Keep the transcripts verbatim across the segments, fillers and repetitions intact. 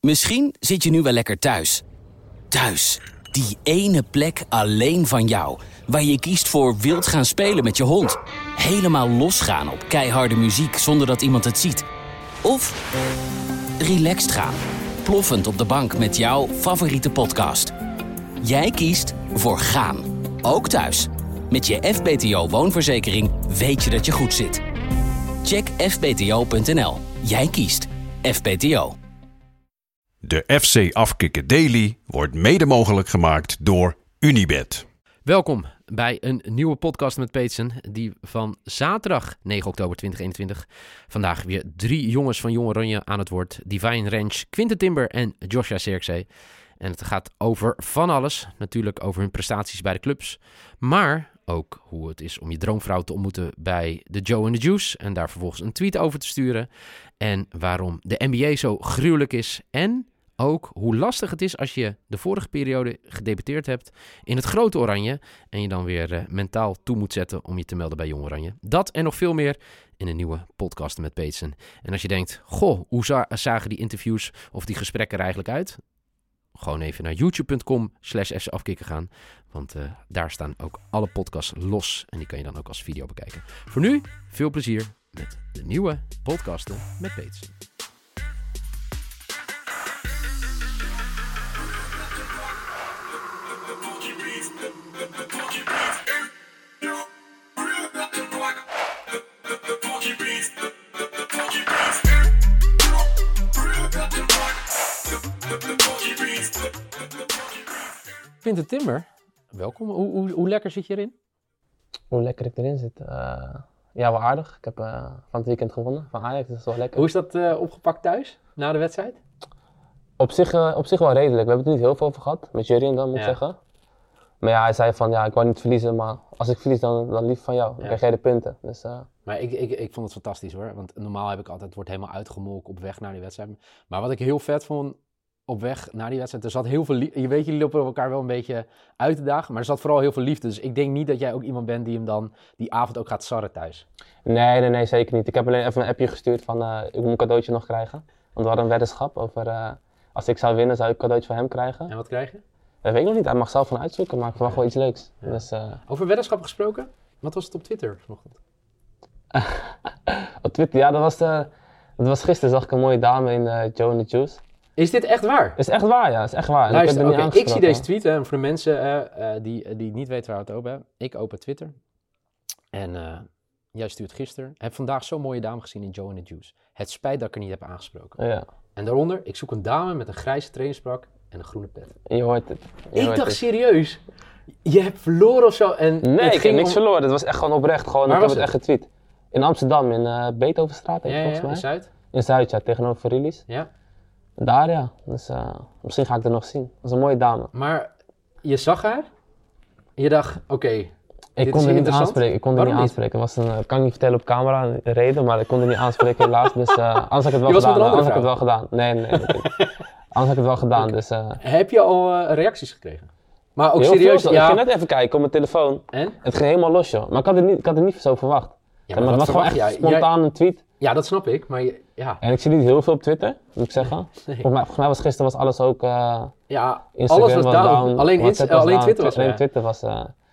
Misschien zit je nu wel lekker thuis. Thuis, die ene plek alleen van jou, waar je kiest voor wild gaan spelen met je hond. Helemaal losgaan op keiharde muziek zonder dat iemand het ziet. Of relaxed gaan, ploffend op de bank met jouw favoriete podcast. Jij kiest voor gaan, ook thuis. Met je F B T O woonverzekering weet je dat je goed zit. Check f b t o punt n l. Jij kiest F B T O. De F C Afkikken Daily wordt mede mogelijk gemaakt door Unibet. Welkom bij een nieuwe podcast met Peetsen, die van zaterdag negen oktober twintig eenentwintig. Vandaag weer drie jongens van Jong Oranje aan het woord. Divine Ranch, Quinten Timber en Joshua Zirkzee. En het gaat over van alles. Natuurlijk over hun prestaties bij de clubs. Maar ook hoe het is om je droomvrouw te ontmoeten bij de Joe and the Juice. En daar vervolgens een tweet over te sturen. En waarom de N B A zo gruwelijk is. En ook hoe lastig het is als je de vorige periode gedebuteerd hebt in het grote Oranje. En je dan weer uh, mentaal toe moet zetten om je te melden bij Jong Oranje. Dat en nog veel meer in een nieuwe podcast met Peetsen. En als je denkt, goh, hoe za- zagen die interviews of die gesprekken er eigenlijk uit? Gewoon even naar youtube punt com slash f c afkikken gaan. Want uh, daar staan ook alle podcasts los. En die kan je dan ook als video bekijken. Voor nu, veel plezier met de nieuwe podcasten met Peetsen. Quinten Timber, welkom. Hoe, hoe, hoe lekker zit je erin? Hoe lekker ik erin zit? Uh, ja, wel aardig. Ik heb uh, van het weekend gewonnen van Ajax, dat is wel lekker. Hoe is dat uh, opgepakt thuis, na de wedstrijd? Op zich, uh, op zich wel redelijk. We hebben het er niet heel veel over gehad, met Jurien dan moet ik ja. zeggen. Maar ja, hij zei van, ja, ik wou niet verliezen, maar als ik verlies dan, dan lief van jou. Dan ja. krijg jij de punten. Dus, uh... Maar ik, ik, ik vond het fantastisch hoor, want normaal heb ik altijd, het wordt helemaal uitgemolken op weg naar die wedstrijd. Maar wat ik heel vet vond, op weg naar die wedstrijd, er zat heel veel liefde. Je weet, jullie lopen elkaar wel een beetje uit te dagen, maar er zat vooral heel veel liefde. Dus ik denk niet dat jij ook iemand bent die hem dan die avond ook gaat sarren thuis. Nee, nee, nee, zeker niet. Ik heb alleen even een appje gestuurd van, uh, ik moet een cadeautje nog krijgen. Want we hadden een weddenschap over, uh, als ik zou winnen, zou ik een cadeautje van hem krijgen. En wat krijg je? Dat weet ik nog niet, hij mag zelf van uitzoeken, maar ik verwacht wel iets leuks. Ja. Dus, uh... Over weddenschap gesproken? Wat was het op Twitter vanochtend? Op Twitter, ja, dat was, de, dat was gisteren, zag ik een mooie dame in uh, Joe and the Juice. Is dit echt waar? Dat is echt waar, ja. Dat is echt waar. Luister, ik, okay, ik zie deze tweet, hè, voor de mensen uh, uh, die, uh, die niet weten waar we het over hebben. Ik open Twitter. En uh, jij stuurt gisteren. Ik heb vandaag zo'n mooie dame gezien in Joe and the Juice. Het spijt dat ik er niet heb aangesproken. Ja. En daaronder, ik zoek een dame met een grijze trainingsbrak en een groene pet. Je hoort het. Je ik hoort dacht het. serieus, je hebt verloren of zo. En nee, het ik ging heb niks om... verloren. Het was echt gewoon oprecht. Gewoon, ik heb het, het echt getweet. In Amsterdam, in uh, Beethovenstraat, ja, volgens ja, mij. in Zuid? In Zuid, ja, tegenover Verilis. Ja. Daar, ja. Dus uh, misschien ga ik er nog zien. Dat was een mooie dame. Maar je zag haar en je dacht, oké, okay, ik kon er niet aanspreken. Ik kon er niet aanspreken. Was een, ik kan niet vertellen op camera een reden, maar ik kon er niet aanspreken helaas. Dus uh, anders had ik het wel je gedaan. Was anders had ik het wel gedaan. Nee, nee, nee. anders had ik het wel gedaan. Okay. Dus, uh, heb je al uh, reacties gekregen? Maar ook heel serieus? Veel, ja. Ik ging net even kijken op mijn telefoon. En? Het ging helemaal los, joh. Maar ik had het niet, ik had het niet zo verwacht. Ja, maar maar het was gewoon echt jij? spontaan jij... een tweet. Ja, dat snap ik, maar je, ja. En ik zie niet heel veel op Twitter, moet ik zeggen. Nee. Volgens, mij, volgens mij was gisteren was alles ook... Uh, ja, Instagram alles was down. down. Alleen, ins- was alleen down. Twitter was Alleen ja. Twitter was... Uh,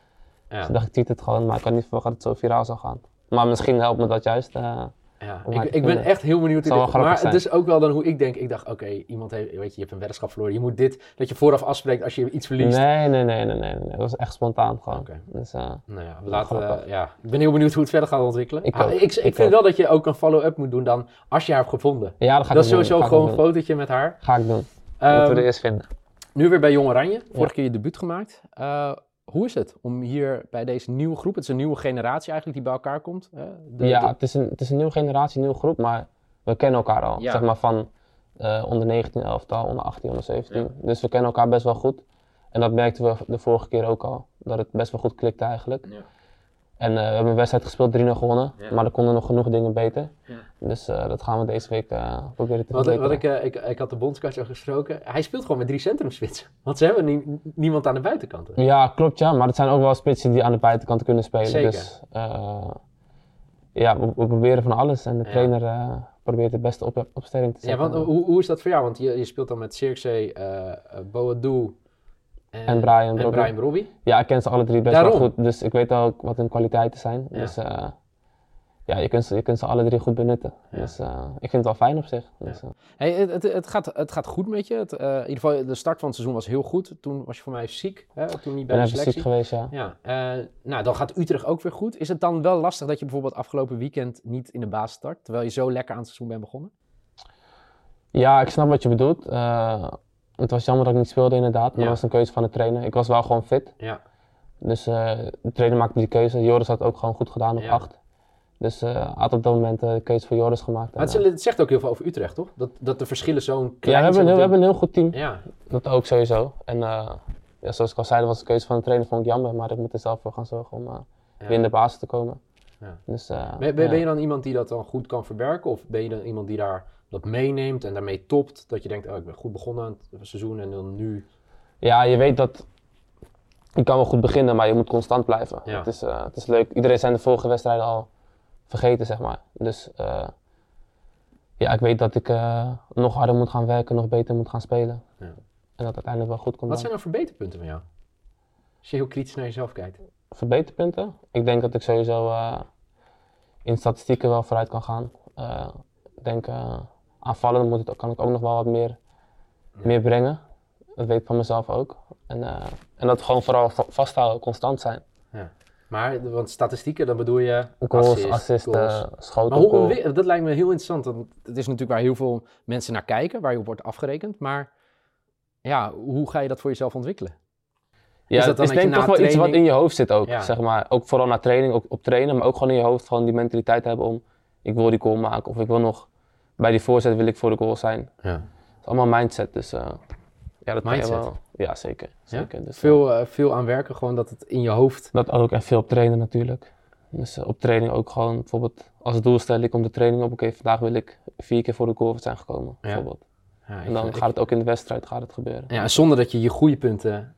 ja. Dus ik dacht, ik tweet het gewoon, maar ik had niet verwacht dat het zo viraal zou gaan. Maar misschien helpt me dat juist. Uh, ja, ik, ik ben echt heel benieuwd. Dit, maar zijn. Het is ook wel dan hoe ik denk. Ik dacht, oké, okay, iemand heeft, weet je, je hebt een weddenschap verloren. Je moet dit, dat je vooraf afspreekt als je iets verliest. Nee, nee, nee, nee, nee. nee. Dat was echt spontaan gewoon. Okay. Dus, uh, nou ja, we laten, uh, ja, ik ben heel benieuwd hoe het verder gaat ontwikkelen. Ik, ah, ik, ik, ik vind ook. wel dat je ook een follow-up moet doen dan, als je haar hebt gevonden. Ja, dat ga ik Dat is doen. sowieso gewoon een fotootje met haar. Ga ik doen. Um, Moeten we er eerst vinden. Nu weer bij Jong Oranje. Vorige ja. keer je debuut gemaakt. Uh, Hoe is het om hier bij deze nieuwe groep, het is een nieuwe generatie eigenlijk die bij elkaar komt? Hè? De, ja, de... Het, is een, het is een nieuwe generatie, een nieuwe groep, maar we kennen elkaar al. Ja. Zeg maar van uh, onder negentien elftal, onder achttien, onder zeventien. Ja. Dus we kennen elkaar best wel goed. En dat merkten we de vorige keer ook al, dat het best wel goed klikte eigenlijk. Ja. En uh, we hebben een wedstrijd gespeeld, drie nul gewonnen, ja. maar er konden nog genoeg dingen beter. Ja. Dus uh, dat gaan we deze week uh, proberen te verbeteren. Wat ik, uh, ik, ik had de bondscoach al gesproken, hij speelt gewoon met drie centrumspitsen. Want ze hebben nie, niemand aan de buitenkant. Hè? Ja, klopt ja, maar het zijn ook wel spitsen die aan de buitenkant kunnen spelen. Zeker. Dus uh, ja, we, we proberen van alles en de ja. trainer uh, probeert de beste op, opstelling te zetten. Ja, want hoe, hoe is dat voor jou? Want je, je speelt dan met Cirkzee, uh, Boadu en, en Brian en Brian Brobby. Ja, ik ken ze alle drie best Daarom. wel goed. Dus ik weet ook wat hun kwaliteiten zijn. Ja. Dus uh, ja, je kunt, ze, je kunt ze alle drie goed benutten. Ja. Dus uh, ik vind het wel fijn op zich. Dus, uh. Hey, het, het, het, gaat, het gaat goed met je. Het, uh, in ieder geval, de start van het seizoen was heel goed. Toen was je voor mij ziek. Hè? Toen niet bij ben de even selectie. ziek geweest, ja. ja uh, nou, dan gaat Utrecht ook weer goed. Is het dan wel lastig dat je bijvoorbeeld afgelopen weekend niet in de basis start, terwijl je zo lekker aan het seizoen bent begonnen? Ja, ik snap wat je bedoelt. Uh, het was jammer dat ik niet speelde inderdaad, maar ja. dat was een keuze van de trainer. Ik was wel gewoon fit. Ja. Dus uh, de trainer maakte die keuze. Joris had het ook gewoon goed gedaan op ja. acht. Dus uh, had op dat moment de keuze voor Joris gemaakt. Maar het, uh, het zegt ook heel veel over Utrecht, toch? Dat, dat de verschillen zo'n klein ja, we hebben, zijn. Een, we hebben een heel goed team. Ja. Dat ook sowieso. En uh, ja, zoals ik al zei, dat was de keuze van de trainer, vond ik jammer. Maar ik moet er zelf voor gaan zorgen om uh, ja. weer in de basis te komen. Ja. Dus, uh, ben, ben, ja. ben je dan iemand die dat dan goed kan verwerken? Of ben je dan iemand die daar dat meeneemt en daarmee topt? Dat je denkt, oh, ik ben goed begonnen aan het seizoen en dan nu... Ja, je weet dat... Je kan wel goed beginnen, maar je moet constant blijven. Ja. Het, is, uh, het is leuk. Iedereen zijn de vorige wedstrijden al vergeten, zeg maar. Dus uh, ja, ik weet dat ik uh, nog harder moet gaan werken, nog beter moet gaan spelen. Ja. En dat uiteindelijk wel goed komt. Wat zijn nou verbeterpunten van jou? Als je heel kritisch naar jezelf kijkt. Verbeterpunten? Ik denk dat ik sowieso uh, in statistieken wel vooruit kan gaan. Uh, ik denk uh, aanvallen moet het, kan ik ook nog wel wat meer, ja. meer brengen. Dat weet ik van mezelf ook. En, uh, en dat gewoon vooral vasthouden, constant zijn. Ja. Maar, want statistieken, dan bedoel je goals, assist, assisten, goals. schoten. Maar hoe, hoe, dat lijkt me heel interessant. Want het is natuurlijk waar heel veel mensen naar kijken, waar je op wordt afgerekend. Maar ja, hoe ga je dat voor jezelf ontwikkelen? Ja, is dat dan is denk ik toch wel training... iets wat in je hoofd zit ook, ja. zeg maar. Ook vooral na training, ook op trainen, maar ook gewoon in je hoofd gewoon die mentaliteit hebben om, ik wil die goal maken of ik wil nog, bij die voorzet wil ik voor de goal zijn. Ja. Het is allemaal mindset, dus uh, ja, dat mindset? Kan je wel. Ja, zeker. zeker. Ja? Dus, veel, uh, veel aan werken, gewoon dat het in je hoofd... Dat ook, en veel op trainen natuurlijk. Dus uh, op training ook gewoon, bijvoorbeeld als doelstelling, ik kom de training op, oké, okay, vandaag wil ik vier keer voor de goal zijn gekomen, ja. bijvoorbeeld. Ja, en dan ik, gaat het ook in de wedstrijd gaat het gebeuren. Ja, zonder dat je je goede punten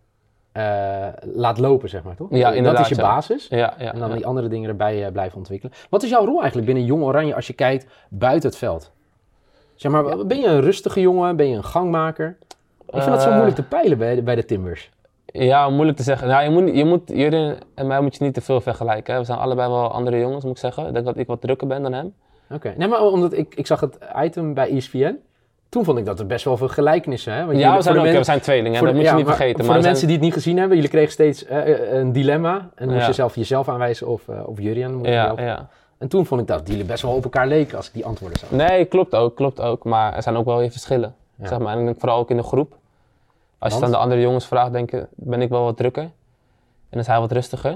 uh, laat lopen, zeg maar, toch? Ja, inderdaad. Dat is je ja. basis. Ja, ja, en dan ja. die andere dingen erbij uh, blijven ontwikkelen. Wat is jouw rol eigenlijk binnen Jong Oranje als je kijkt buiten het veld? Zeg maar, ja. ben je een rustige jongen? Ben je een gangmaker? Ik vind uh, dat zo moeilijk te peilen bij de, bij de Timbers. Ja, moeilijk te zeggen. Nou, je moet, je moet, Jurien en mij moet je niet te veel vergelijken. Hè. We zijn allebei wel andere jongens, moet ik zeggen. Ik denk dat ik wat drukker ben dan hem. Oké, okay. Nee, maar omdat ik, ik zag het item bij E S P N. Toen vond ik dat er best wel veel gelijkenissen. Hè? Want ja, jullie, we zijn, ook, men... we zijn tweelingen, voor dat de, moet je ja, niet vergeten. Maar maar voor de zijn... mensen die het niet gezien hebben, jullie kregen steeds uh, een dilemma. En dan moest ja. je zelf jezelf aanwijzen of, uh, of Jurien. Moet ja, ja. En toen vond ik dat jullie best wel op elkaar leken als ik die antwoorden zag. Nee, klopt ook, klopt ook. Maar er zijn ook wel weer verschillen. Ja. Zeg maar. En ik denk vooral ook in de groep. Als je dan de andere jongens vraagt, denk ik, ben ik wel wat drukker. En is hij wat rustiger.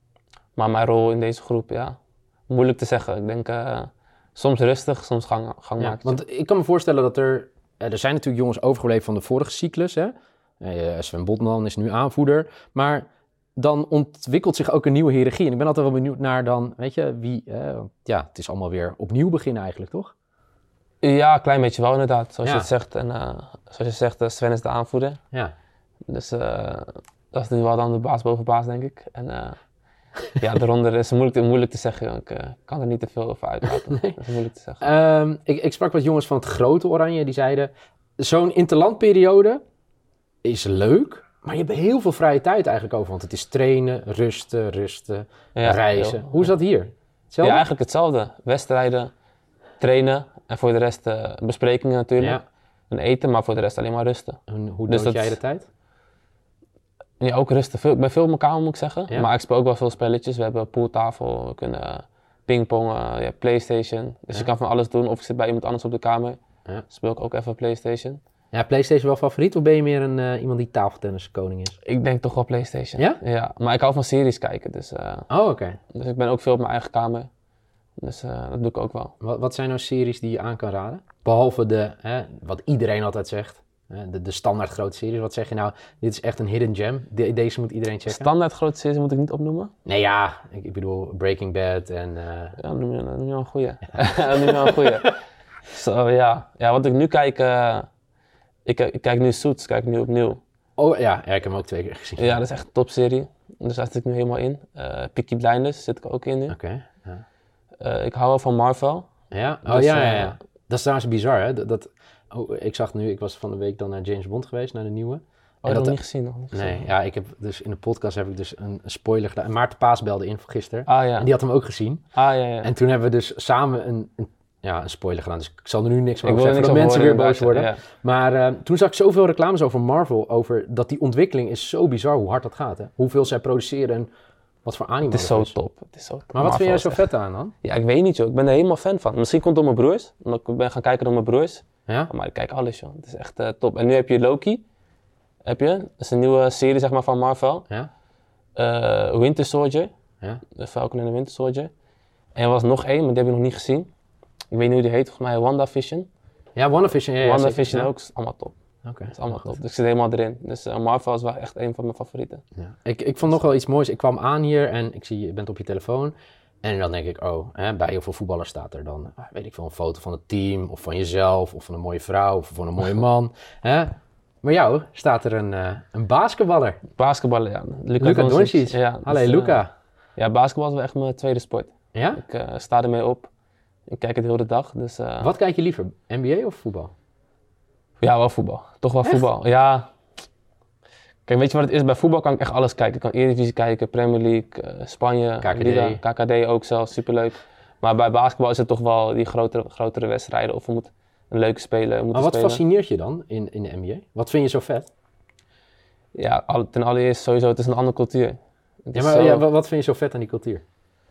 Maar mijn rol in deze groep, ja, moeilijk te zeggen. Ik denk uh, soms rustig, soms gang, gangmaker. Ja, want ik kan me voorstellen dat er... Er zijn natuurlijk jongens overgebleven van de vorige cyclus. Hè? Uh, Sven Botman is nu aanvoerder. Maar dan ontwikkelt zich ook een nieuwe hiërarchie. En ik ben altijd wel benieuwd naar dan, weet je, wie... Uh, ja, het is allemaal weer opnieuw beginnen eigenlijk, toch? Ja, een klein beetje wel inderdaad, zoals ja. je het zegt. En uh, zoals je zegt, uh, Sven is de aanvoerder. Ja. Dus uh, dat is nu wel dan de baas boven baas, denk ik. En uh, ja, daaronder is het moeilijk, moeilijk te zeggen. Ik uh, kan er niet te veel over uitlaten. Nee. Dat is moeilijk te zeggen. Um, ik, ik sprak met jongens van het grote Oranje, die zeiden... Zo'n interlandperiode is leuk, maar je hebt heel veel vrije tijd eigenlijk over. Want het is trainen, rusten, rusten, ja, reizen. Heel, Hoe is dat hier? Hetzelfde? Ja, eigenlijk hetzelfde. Wedstrijden, trainen en voor de rest uh, besprekingen natuurlijk. Ja. En eten, maar voor de rest alleen maar rusten. En hoe dus dood jij de tijd? Ja, ook rusten. Veel, ik ben veel op mijn kamer, moet ik zeggen. Ja. Maar ik speel ook wel veel spelletjes. We hebben pooltafel, we kunnen pingpongen, ja, PlayStation. Dus ja. je kan van alles doen. Of ik zit bij iemand anders op de kamer. Ja. Speel ik ook even PlayStation. Ja, PlayStation wel favoriet? Of ben je meer een, uh, iemand die tafeltennis koning is? Ik denk toch wel PlayStation. Ja? Ja, maar ik hou van series kijken. Dus, uh, oh, oké. Okay. Dus ik ben ook veel op mijn eigen kamer. Dus uh, dat doe ik ook wel. Wat, wat zijn nou series die je aan kan raden? Behalve de, hè, wat iedereen altijd zegt, de, de standaard grote series. Wat zeg je nou, dit is echt een hidden gem. De, deze moet iedereen checken. Standaard grote series moet ik niet opnoemen? Nee, ja. Ik, ik bedoel Breaking Bad en... Uh... Ja, noem je, noem je wel een goeie. noem je wel een goeie. So, ja. ja, wat ik nu kijk... Uh, ik, ik kijk nu Suits, kijk nu opnieuw. Oh ja, ja, ik heb hem ook twee keer gezien. Ja, dat is echt een topserie. Dus daar zit ik nu helemaal in. Uh, Peaky Blinders zit ik ook in nu. Oké. Okay, ja. uh, ik hou wel van Marvel. Ja? Oh dus, ja, ja, ja. Dat is trouwens bizar, hè? Dat, dat, oh, ik zag nu, ik was van de week dan naar James Bond geweest, naar de nieuwe. Oh, dat nog niet gezien, nog niet gezien. Nee, ja, ik heb dus in de podcast heb ik dus een, een spoiler gedaan. Maarten Paas belde in voor gisteren. Ah, ja. En die had hem ook gezien. Ah, ja, ja. En toen hebben we dus samen een, een, ja, een spoiler gedaan. Dus ik zal er nu niks meer Ik over wil zeggen, niks dat over mensen horen, weer boos inderdaad, worden. ja. Maar uh, toen zag ik zoveel reclames over Marvel, over dat die ontwikkeling is zo bizar hoe hard dat gaat. Hè? Hoeveel zij produceren en wat voor anime Het is zo is. top. Het is zo top. Maar wat vind jij zo Marvel is vet aan dan? Ja, ik weet niet, joh. Ik ben er helemaal fan van. Misschien komt het door mijn broers. Omdat ik ben gaan kijken door mijn broers. Ja? Maar ik kijk alles, joh. Het is echt uh, top. En nu heb je Loki. Heb je? Dat is een nieuwe serie, zeg maar, van Marvel. Ja? Uh, Winter Soldier. Ja? De Falcon en de Winter Soldier. En er was nog één, maar die heb ik nog niet gezien. Ik weet niet hoe die heet, volgens mij WandaVision. Ja, WandaVision. Ja, ja, WandaVision ja. ook, is allemaal top. Oké. Okay, is allemaal top. Dus ik zit helemaal erin. Dus uh, Marvel is wel echt een van mijn favorieten. Ja. Ik, ik vond nog wel iets moois. Ik kwam aan hier en ik zie je bent op je telefoon. En dan denk ik, oh, hè, bij heel veel voetballers staat er dan, weet ik veel, een foto van het team, of van jezelf, of van een mooie vrouw, of van een mooie man. Hè? Maar jou staat er een, uh, een basketballer. Basketballen, ja. Luka, Luka Doncic. Ja, Allee, dus, Luka. Uh, ja, basketbal is wel echt mijn tweede sport. Ja? Ik uh, sta ermee op. Ik kijk het heel de dag. Dus, uh, Wat kijk je liever, N B A of voetbal? Ja, wel voetbal. Toch wel echt? Voetbal. Ja. Kijk, weet je wat het is? Bij voetbal kan ik echt alles kijken. Ik kan Eredivisie kijken, Premier League, uh, Spanje, K K D. Liga, K K D ook zelfs, superleuk. Maar bij basketbal is het toch wel die grotere, grotere wedstrijden. Of we moeten een leuke speler moeten Maar wat spelen. fascineert je dan in, in de N B A? Wat vind je zo vet? Ja, al, ten allereerst sowieso, het is een andere cultuur. Het Ja, is maar zo... ja, wat vind je zo vet aan die cultuur?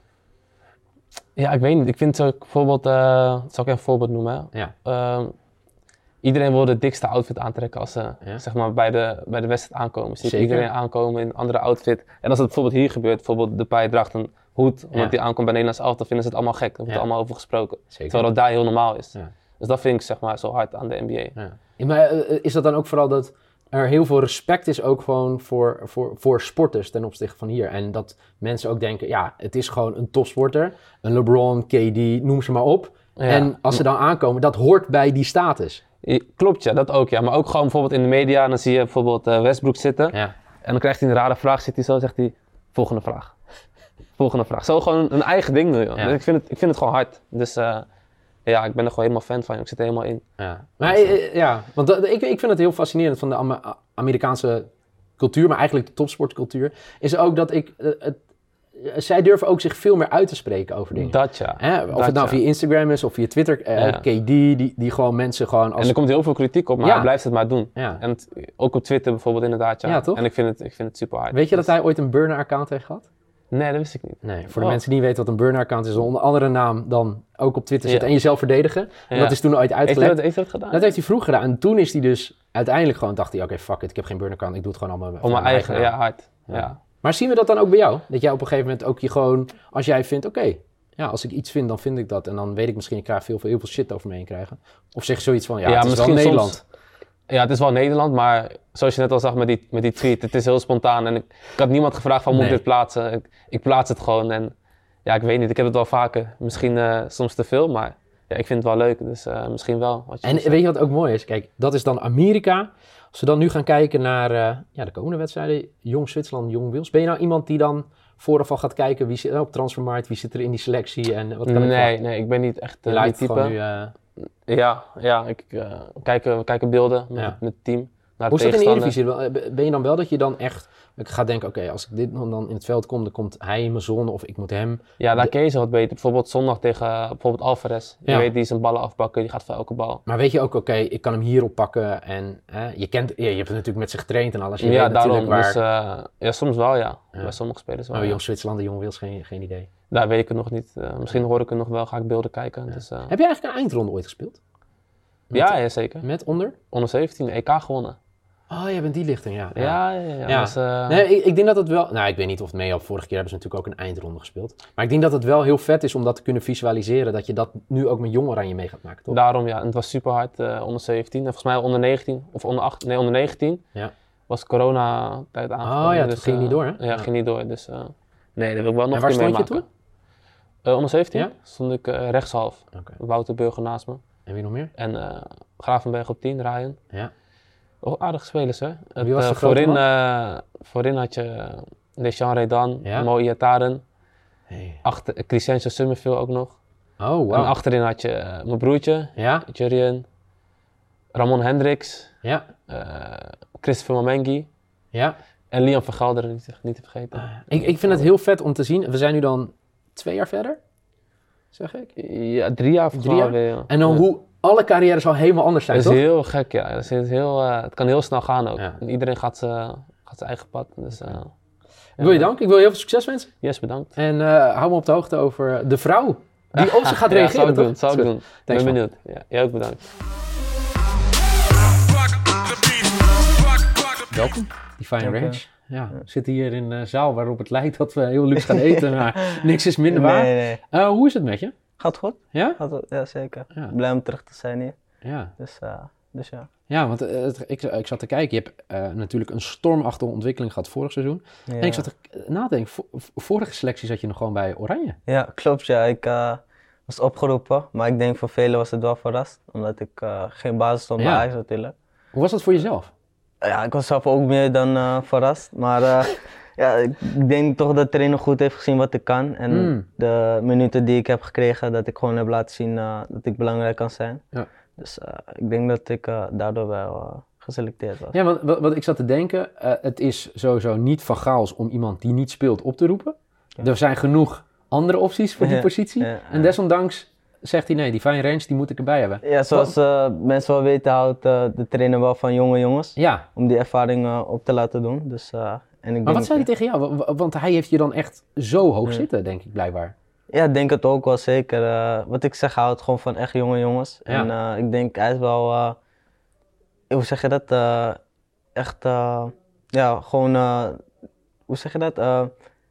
Ja, ik weet niet. Ik vind zo bijvoorbeeld, uh, zal ik even een voorbeeld noemen. Ja. Uh, iedereen wil de dikste outfit aantrekken als ze Ja. zeg maar, bij, de, bij de wedstrijd aankomen. Zie je Zeker. iedereen aankomen in een andere outfit. En als het bijvoorbeeld hier gebeurt, bijvoorbeeld Depay draagt een hoed, omdat Ja. hij aankomt bij Nederlands elftal, vinden ze het allemaal gek. Daar wordt Ja. allemaal over gesproken. Zeker. Terwijl dat daar heel normaal is. Ja. Dus dat vind ik zeg maar zo hard aan de N B A. Ja. Ja, maar uh, is dat dan ook vooral dat er heel veel respect is ook gewoon voor, voor, voor sporters ten opzichte van hier? En dat mensen ook denken, ja, het is gewoon een topsporter. Een LeBron, K D, noem ze maar op. Ja. En als ze dan aankomen, dat hoort bij die status. Klopt, ja, dat ook. Ja. Maar ook gewoon bijvoorbeeld in de media, en dan zie je bijvoorbeeld uh, Westbrook zitten. Ja. En dan krijgt hij een rare vraag, zit hij zo, zegt hij, volgende vraag. Volgende vraag. Zo gewoon een eigen ding doen, joh. Ja. Dus ik, vind het, ik vind het gewoon hard. Dus uh, ja, ik ben er gewoon helemaal fan van. Ik zit er helemaal in. Ja, maar, eh, ja want dat, ik, ik vind het heel fascinerend van de Am- Amerikaanse cultuur, maar eigenlijk de topsportcultuur, is ook dat ik, uh, het, zij durven ook zich veel meer uit te spreken over dingen. Dat ja. Hè? Of dat, het nou ja. via Instagram is of via Twitter, uh, Ja. K D, die, die gewoon mensen gewoon als... En er komt heel veel kritiek op, maar Ja. hij blijft het maar doen. Ja. En het, ook op Twitter bijvoorbeeld inderdaad, ja. Ja, toch? En ik vind het, ik vind het super hard. Weet je dat Dus- hij ooit een burner-account heeft gehad? Nee, dat wist ik niet. Nee, voor de Oh. mensen die niet weten wat een burner-account is, onder andere naam dan ook op Twitter zitten Ja. en jezelf verdedigen. En Ja. dat is toen ooit Heeft hij uitgelekt. dat, heeft hij dat gedaan? Dat heeft hij vroeger gedaan. En toen is hij dus uiteindelijk gewoon, dacht hij, oké, okay, fuck it, ik heb geen burner-account, ik doe het gewoon allemaal Om mijn eigen, naam. ja, hard. Ja. Ja. Maar zien we dat dan ook bij jou? Dat jij op een gegeven moment ook je gewoon, als jij vindt, oké, okay, ja, als ik iets vind, dan vind ik dat. En dan weet ik misschien, ik krijg veel, veel, heel veel shit over me heen krijgen. Of zeg je zoiets van, ja, Ja, het is wel misschien Nederland. soms- Ja, het is wel Nederland, maar zoals je net al zag met die, met die tweet, het is heel spontaan. En ik, ik had niemand gevraagd van, moet ik Nee. dit plaatsen? Ik, ik plaats het gewoon en ja, ik weet niet, ik heb het wel vaker. Misschien uh, soms te veel, maar ja, ik vind het wel leuk, dus uh, misschien wel. Wat je En zegt. weet je wat ook mooi is? Kijk, dat is dan Amerika. Als we dan nu gaan kijken naar uh, ja, de komende wedstrijden, Jong Zwitserland, Jong Wales. Ben je nou iemand die dan vooraf al gaat kijken, wie zit er op Transfermarkt, wie zit er in die selectie en wat kan ik Nee, verwachten? nee, ik ben niet echt Je uh, lijkt die type. gewoon nu... uh, Ja, ja, ik uh, kijk, we kijken beelden met, Ja. met het team. Naar Hoe de is dat in de tegenstander. Eredivisie? Ben je dan wel dat je dan echt ik ga denken, oké, okay, als ik dit dan in het veld kom, dan komt hij in mijn zone of ik moet hem. Ja, daar De- ken je ze wat beter. Bijvoorbeeld zondag tegen uh, bijvoorbeeld Alvarez. Je Ja. weet, die zijn ballen afbakken, die gaat voor elke bal. Maar weet je ook, oké, ik kan hem hier oppakken en hè, je kent, ja, je hebt natuurlijk met ze getraind en alles. Je ja, weet daarom. natuurlijk waar. Dus uh, ja, soms wel ja. Ja. Bij sommige spelers wel. Oh, ja. Jong Zwitserland en Jong Wales, geen, geen idee. Daar weet ik het nog niet. Uh, misschien hoor ik het nog wel, ga ik beelden kijken. Ja, dus, uh, Heb je eigenlijk een eindronde ooit gespeeld? Met, ja, ja, zeker. Met onder? onder zeventien, E K gewonnen. Oh, jij bent die lichting, ja. Ja, ja, ja. ja. Ja. Dus, uh, Nee, ik, ik denk dat het wel... Nou, ik weet niet of het meehelpt. Vorige keer hebben ze natuurlijk ook een eindronde gespeeld. Maar ik denk dat het wel heel vet is om dat te kunnen visualiseren. Dat je dat nu ook met Jong Oranje mee gaat maken, toch? Daarom ja, en het was super hard uh, onder zeventien. En volgens mij onder negentien, of onder achttien, nee onder negentien. Ja. Was corona tijd aangekomen. Oh ja, dus, het ging uh, niet door, hè? Ja, Ja. ging niet door. Dus uh, nee, dat wil ik wel nog En waar een keer stond je meemaken. Uh, onder zeventien Ja? stond ik uh, rechtshalf. Oké. Wouter Burger naast me. En wie nog meer? En uh, Gravenberg op tien, Ryan. Ja. Oh, aardige spelers, hè? Het, Wie was de uh, grote voorin, man? uh, voorin had je uh, Deschamps Redan, Ja. Mo Iataren. Hey. Achter uh, Crescencio Summerville ook nog. Oh, wow. En achterin had je uh, mijn broertje, ja? Jurien, Ramon Hendricks, ja. uh, Christopher Mamengi ja. en Liam van Galderen, niet, niet te vergeten. Uh, ik, ik vind het heel vet om te zien. We zijn nu dan twee jaar verder, zeg ik? Ja, drie jaar volgens mij alweer. Ja. En dan ja. hoe alle carrières al helemaal anders zijn, dat toch? is heel gek, ja. Dat is heel, uh, het kan heel snel gaan ook. Ja. En iedereen gaat, uh, gaat zijn eigen pad. Dus, uh, ik wil je danken. Ik wil je heel veel succes wensen. Yes, bedankt. En uh, hou me op de hoogte over de vrouw die op zich gaat ja, reageren, zal ik toch? doen, zal ik doen. Ik ben man. benieuwd. Ja, jij ook bedankt. Welkom, Divine Ranch. Ja, we zitten hier in een zaal waarop het lijkt dat we heel luxe gaan eten, maar niks is minder waar. Nee, nee. Uh, hoe is het met je? Gaat goed. Ja? Gaat goed. Ja, zeker. Ja. Blij om terug te zijn hier. Ja. Dus, uh, dus ja. Ja, want uh, het, ik, ik zat te kijken. Je hebt uh, natuurlijk een stormachtige ontwikkeling gehad vorig seizoen. Ja. En ik zat te nadenken, vo- vorige selectie zat je nog gewoon bij Oranje. Ja, klopt ja. Ik uh, was opgeroepen, maar ik denk voor velen was het wel verrast. Omdat ik uh, geen basis stond bij ja. Ajax natuurlijk. Hoe was dat voor jezelf? Ja, ik was zelf ook meer dan uh, verrast. Maar uh, ja, ik denk toch dat de trainer goed heeft gezien wat ik kan. En mm. de minuten die ik heb gekregen, dat ik gewoon heb laten zien uh, dat ik belangrijk kan zijn. Ja. Dus uh, ik denk dat ik uh, daardoor wel uh, geselecteerd was. Ja, want wat, wat ik zat te denken, uh, het is sowieso niet van Gaals om iemand die niet speelt op te roepen. Ja. Er zijn genoeg andere opties voor die ja, positie. Ja, ja. En desondanks zegt hij nee, die Divine Ranch die moet ik erbij hebben. Ja, zoals uh, mensen wel weten houdt uh, de trainer wel van jonge jongens. Ja. Om die ervaring uh, op te laten doen. Dus, uh, en ik maar denk wat zei hij tegen jou? Want hij heeft je dan echt zo hoog ja. zitten, denk ik blijkbaar. Ja, ik denk het ook wel zeker. Uh, wat ik zeg, hij houdt gewoon van echt jonge jongens. Ja. En uh, ik denk, hij is wel, uh, hoe zeg je dat? Uh, echt, uh, ja, gewoon, uh, hoe zeg je dat? Uh,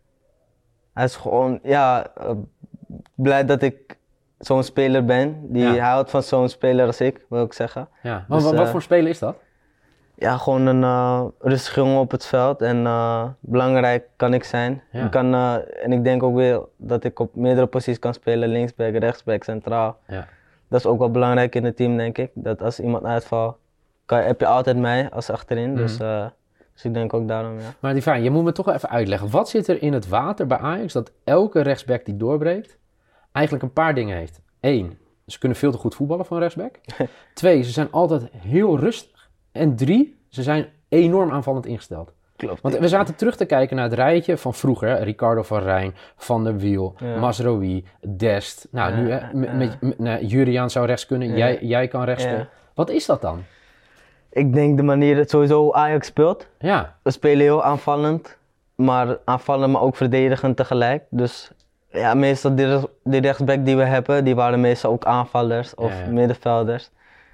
hij is gewoon, ja, uh, blij dat ik zo'n speler ben. Die ja. houdt van zo'n speler als ik, wil ik zeggen. Ja. Dus, wat, wat uh, voor speler is dat? Ja, gewoon een uh, rustig jongen op het veld en uh, belangrijk kan ik zijn. Ja. Ik kan, uh, en ik denk ook weer dat ik op meerdere posities kan spelen, linksback, rechtsback, centraal. Ja. Dat is ook wel belangrijk in het team, denk ik. Dat als iemand uitvalt, kan, heb je altijd mij als achterin. Mm. Dus, uh, dus ik denk ook daarom, ja. Maar Divine, je moet me toch even uitleggen. Wat zit er in het water bij Ajax dat elke rechtsback die doorbreekt eigenlijk een paar dingen heeft? Eén, ze kunnen veel te goed voetballen van rechtsback. Twee, ze zijn altijd heel rustig. En drie, ze zijn enorm aanvallend ingesteld. Klopt. Want we zaten terug te kijken naar het rijtje van vroeger. Hè? Ricardo van Rijn, Van der Wiel, ja. Mazraoui, Dest. Nou, ja, nu hè, met, ja. met, met, nou, Juriaan zou rechts kunnen, ja. jij, jij kan rechts spelen. Ja. Wat is dat dan? Ik denk de manier dat sowieso Ajax speelt. Ja. We spelen heel aanvallend, maar aanvallend maar ook verdedigend tegelijk. Dus ja, meestal die, die rechtsback die we hebben, die waren meestal ook aanvallers of ja, ja. middenvelders.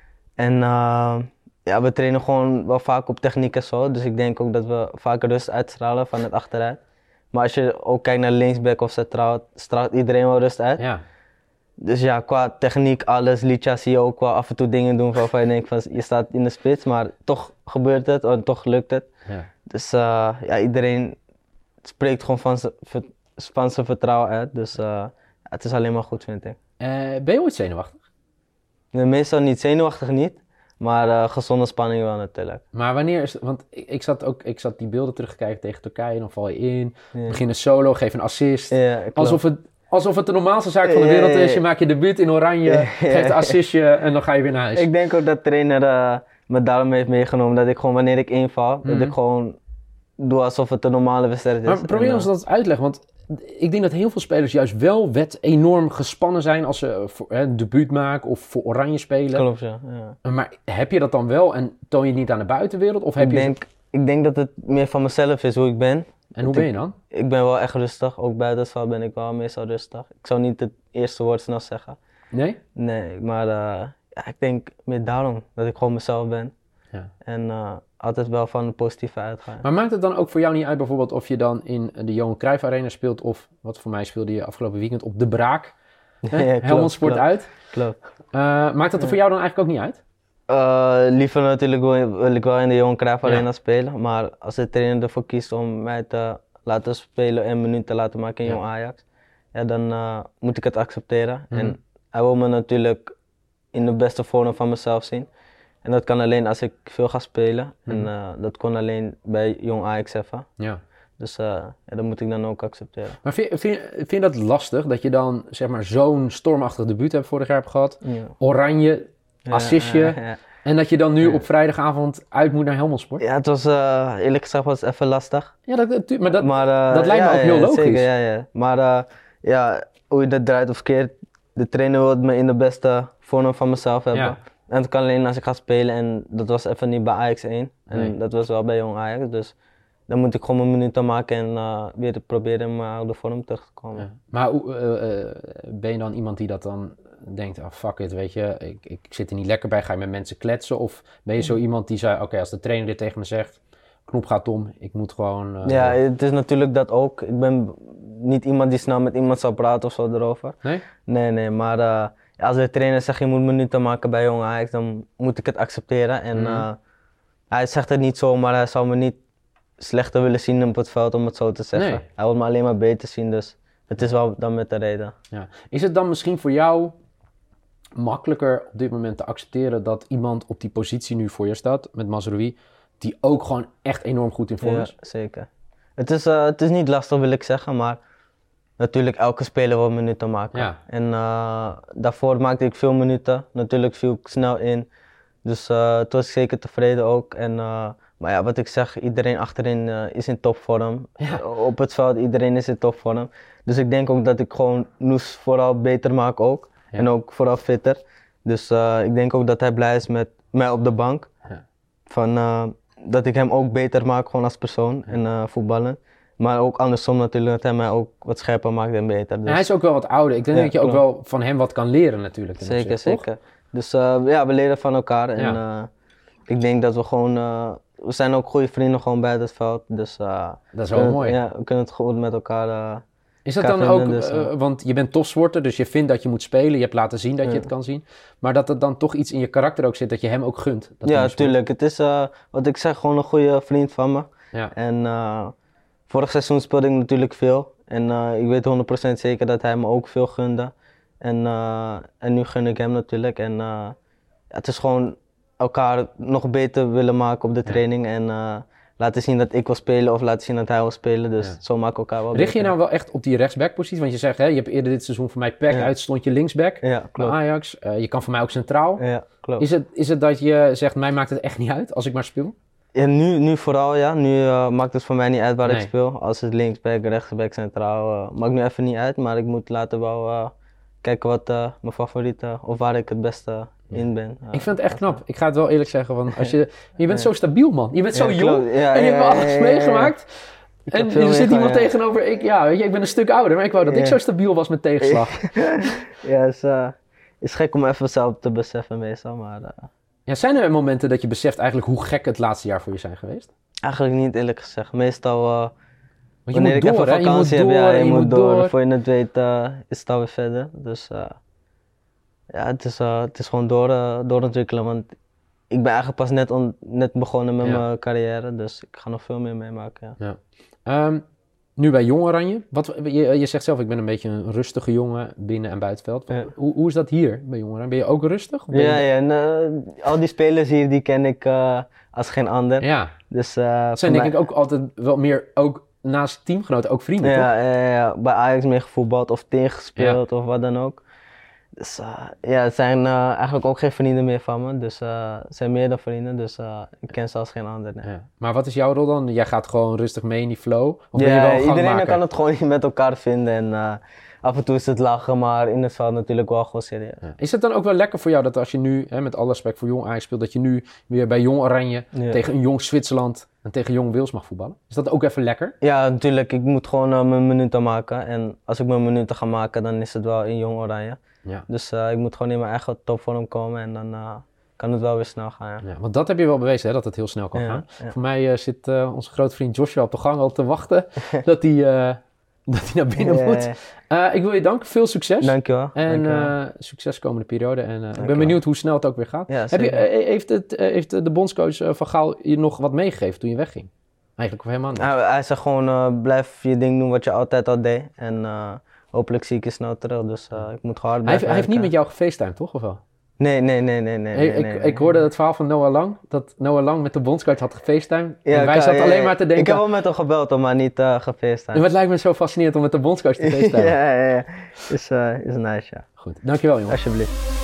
En uh, ja, we trainen gewoon wel vaak op techniek en zo, dus ik denk ook dat we vaak rust uitstralen van het achteruit. Maar als je ook kijkt naar linksback of centraal, straalt iedereen wel rust uit. Ja. Dus ja, qua techniek, alles, Licha zie je ook wel af en toe dingen doen waarvan je denkt van je staat in de spits, maar toch gebeurt het en toch lukt het. Ja. Dus uh, ja, iedereen spreekt gewoon van zijn, van zijn vertrouwen uit, dus uh, het is alleen maar goed, vind ik. Uh, ben je ooit zenuwachtig? Nee, meestal niet, zenuwachtig niet. Maar uh, gezonde spanning wel natuurlijk. Maar wanneer is het, want ik, ik zat ook, ik zat die beelden terugkijken tegen Turkije, dan val je in, ja. begin een solo, geef een assist. Ja, alsof, het, alsof het de normaalste zaak van de wereld is. Ja, ja. Je maakt je debuut in Oranje, ja, ja. geeft een assistje en dan ga je weer naar huis. Ik denk ook dat de trainer uh, me daarom heeft meegenomen, dat ik gewoon wanneer ik inval, mm-hmm. dat ik gewoon doe alsof het een normale wedstrijd is. Maar probeer en, ons dat uitleggen, want ik denk dat heel veel spelers juist wel wet enorm gespannen zijn als ze voor, hè, een debuut maken of voor Oranje spelen. Klopt, ja, ja. Maar heb je dat dan wel en toon je het niet aan de buitenwereld? Of heb ik, je denk, zo... ik denk dat het meer van mezelf is hoe ik ben. En hoe ben je dan? Ik, ik ben wel echt rustig, ook buiten het veld ben ik wel meestal rustig. Ik zou niet het eerste woord snel zeggen. Nee? Nee, maar uh, ja, ik denk meer daarom dat ik gewoon mezelf ben. Ja. En uh, altijd wel van de positieve uitgaan. Maar maakt het dan ook voor jou niet uit bijvoorbeeld of je dan in de Johan Cruijff Arena speelt of wat voor mij speelde je afgelopen weekend op de Braak? Ja, ja, Helmond Sport uit. Klopt. Uh, maakt dat er ja. voor jou dan eigenlijk ook niet uit? Uh, liever natuurlijk wil, wil ik wel in de Johan Cruijff Arena ja. spelen, maar als de trainer ervoor kiest om mij te laten spelen en een minuut te laten maken in ja. Jong Ajax, ja, dan uh, moet ik het accepteren. Mm. En hij wil me natuurlijk in de beste vorm van mezelf zien. En dat kan alleen als ik veel ga spelen. Mm. En uh, dat kon alleen bij Jong Ajax even. Ja. Dus uh, ja, dat moet ik dan ook accepteren. Maar vind, vind, vind je dat lastig, dat je dan zeg maar zo'n stormachtig debuut hebt vorig jaar hebt gehad? Ja. Oranje, assistje. Ja, ja, ja. En dat je dan nu ja. op vrijdagavond uit moet naar Helmond Sport? Ja, het was uh, eerlijk gezegd was het even lastig. Ja, dat, maar dat, maar, uh, dat lijkt ja, me ook heel ja, logisch. Zeker, ja, ja. Maar uh, ja, hoe je dat draait of keert, de trainer wil me in de beste vorm van mezelf hebben. Ja. En het kan alleen als ik ga spelen en dat was even niet bij Ajax één. En nee. dat was wel bij Jong Ajax, dus dan moet ik gewoon mijn minuten maken en uh, weer proberen in mijn oude vorm terug te komen. Ja. Maar uh, uh, ben je dan iemand die dat dan denkt, oh fuck it, weet je, ik, ik zit er niet lekker bij, ga je met mensen kletsen? Of ben je zo iemand die zei, oké, okay, als de trainer dit tegen me zegt, knop gaat om, ik moet gewoon... Uh, ja, het is natuurlijk dat ook. Ik ben niet iemand die snel met iemand zal praten of zo erover. Nee? Nee, nee, maar uh, ja, als de trainer zegt, je moet minuten maken bij Jong Ajax, dan moet ik het accepteren. En mm. uh, hij zegt het niet zo, maar hij zal me niet slechter willen zien op het veld, om het zo te zeggen. Nee. Hij wil me alleen maar beter zien, dus het is wel dan met de reden. Ja. Is het dan misschien voor jou makkelijker op dit moment te accepteren dat iemand op die positie nu voor je staat, met Mazraoui, die ook gewoon echt enorm goed in vorm is? Ja, zeker. Het is, uh, het is niet lastig, wil ik zeggen, maar natuurlijk elke speler wil minuten maken. Ja. En uh, daarvoor maakte ik veel minuten, natuurlijk viel ik snel in. Dus uh, toen was ik zeker tevreden ook. En, uh, maar ja, wat ik zeg, iedereen achterin uh, is in topvorm. Ja. Op het veld, iedereen is in topvorm. Dus ik denk ook dat ik gewoon Noes vooral beter maak ook. Ja. En ook vooral fitter. Dus uh, ik denk ook dat hij blij is met mij op de bank. Ja. Van, uh, dat ik hem ook beter maak gewoon als persoon ja. en uh, voetballen. Maar ook andersom natuurlijk, dat hij mij ook wat scherper maakt en beter. Dus. En hij is ook wel wat ouder. Ik denk ja, dat je klopt. ook wel van hem wat kan leren natuurlijk. Zeker, opzicht, zeker. Toch? Dus uh, ja, we leren van elkaar. En ja. uh, ik denk dat we gewoon, uh, we zijn ook goede vrienden gewoon bij het veld. Dus uh, dat is wel mooi. Het, ja, we kunnen het goed met elkaar uh, Is dat dan vinden, ook, dus, uh, want je bent topsporter, dus je vindt dat je moet spelen. Je hebt laten zien dat ja. je het kan zien. Maar dat er dan toch iets in je karakter ook zit dat je hem ook gunt. Dat ja, tuurlijk. Het is, uh, wat ik zeg, gewoon een goede vriend van me. Ja. En uh, vorig seizoen speelde ik natuurlijk veel. En uh, ik weet honderd procent zeker dat hij me ook veel gunde. En, uh, en nu gun ik hem natuurlijk. En uh, het is gewoon elkaar nog beter willen maken op de training. Ja. En uh, laten zien dat ik wil spelen of laten zien dat hij wil spelen. Dus ja. zo maken we elkaar wel Richt je nou wel echt op die rechtsbackpositie? Want je zegt, hè, je hebt eerder dit seizoen voor mij P E C ja. uit, stond je linksback ja, bij Ajax. Uh, je kan voor mij ook centraal. Ja, klopt. Is het, is het dat je zegt, mij maakt het echt niet uit als ik maar speel? Ja, nu, nu vooral ja. Nu uh, maakt het voor mij niet uit waar nee. ik speel. Als het linksback, rechtsback, centraal, uh, maakt nu even niet uit. Maar ik moet later wel uh, kijken wat uh, mijn favoriete of waar ik het beste in ben. Ja. Ik vind het echt knap. Ik ga het wel eerlijk zeggen. Want als je, je bent zo stabiel, man. Je bent zo ja, jong ja, en je ja, hebt wel alles ja, ja, meegemaakt. Ja, ja. En er zit iemand ja. tegenover. Ik, ja, weet je, ik ben een stuk ouder, maar ik wou dat ja. ik zo stabiel was met tegenslag. ja, het is, uh, is gek om even zelf te beseffen meestal, maar... Uh, Ja, zijn er momenten dat je beseft eigenlijk hoe gek het laatste jaar voor je zijn geweest? Eigenlijk niet, eerlijk gezegd. Meestal uh, Want je wanneer moet ik door, even vakantie heb, ja, je, je moet, moet door. door. Voor je het weet uh, is het alweer verder. Dus uh, ja, het is, uh, het is gewoon door, uh, doorontwikkelen. Want ik ben eigenlijk pas net, on, net begonnen met ja. mijn carrière. Dus ik ga nog veel meer meemaken. Ja. Ja. Um, nu bij Jong Oranje. Wat, je, je zegt zelf, ik ben een beetje een rustige jongen binnen en buitenveld. Ja. Hoe, hoe is dat hier bij Jong Oranje? Ben je ook rustig? Of ja, je... ja en, uh, al die spelers hier die ken ik uh, als geen ander. Ja. Dus, uh, dat zijn denk mij... ik ook altijd wel meer, ook naast teamgenoten, ook vrienden, ja, toch? Ja, ja, bij Ajax mee gevoetbald of tegengespeeld ja. of wat dan ook. Dus uh, ja, het zijn uh, eigenlijk ook geen vrienden meer van me. Dus uh, het zijn meer dan vrienden, dus uh, ik ken ze als geen ander. Nee. Ja. Maar wat is jouw rol dan? Jij gaat gewoon rustig mee in die flow? Of ja, ben je wel een iedereen gangmaker? kan het gewoon niet met elkaar vinden. En uh, af en toe is het lachen, maar in het veld natuurlijk wel gewoon serieus. Ja. Is het dan ook wel lekker voor jou dat als je nu, hè, met alle respect voor Jong Ajax speelt, dat je nu weer bij Jong Oranje ja. tegen een Jong Zwitserland en tegen Jong Wales mag voetballen? Is dat ook even lekker? Ja, natuurlijk. Ik moet gewoon uh, mijn minuten maken. En als ik mijn minuten ga maken, dan is het wel in Jong Oranje. Ja. Dus uh, ik moet gewoon in mijn eigen topvorm komen en dan uh, kan het wel weer snel gaan. Ja. Ja, want dat heb je wel bewezen, hè, dat het heel snel kan ja, gaan. Ja. Voor mij uh, zit uh, onze grote vriend Joshua op de gang al te wachten dat hij uh, dat hij naar binnen ja, moet. Ja. Uh, ik wil je danken, veel succes. Dankjewel. En Dankjewel. Uh, succes komende periode. En uh, ik ben benieuwd hoe snel het ook weer gaat. Ja, heb je, uh, heeft, het, uh, heeft de bondscoach uh, Van Gaal je nog wat meegegeven toen je wegging? Eigenlijk of helemaal niet? Hij, hij zei gewoon, uh, blijf je ding doen wat je altijd al deed. En uh, hopelijk zie ik je snel terug, dus uh, ik moet gewoon hard blijven. Hij, hij heeft niet met jou gefacetimed, toch? Of wel? Nee, nee, nee, nee, nee. Hey, nee, ik, nee, ik hoorde het verhaal van Noah Lang, dat Noah Lang met de bondscoach had gefacetimed. Ja, en wij kan, zaten ja, alleen ja. maar te denken... Ik heb wel met hem gebeld, maar niet uh, gefacetimed. En het lijkt me zo fascinerend om met de bondscoach te facetimen. ja, ja, ja. Is, uh, is nice, ja. Goed, dankjewel jongen. Alsjeblieft.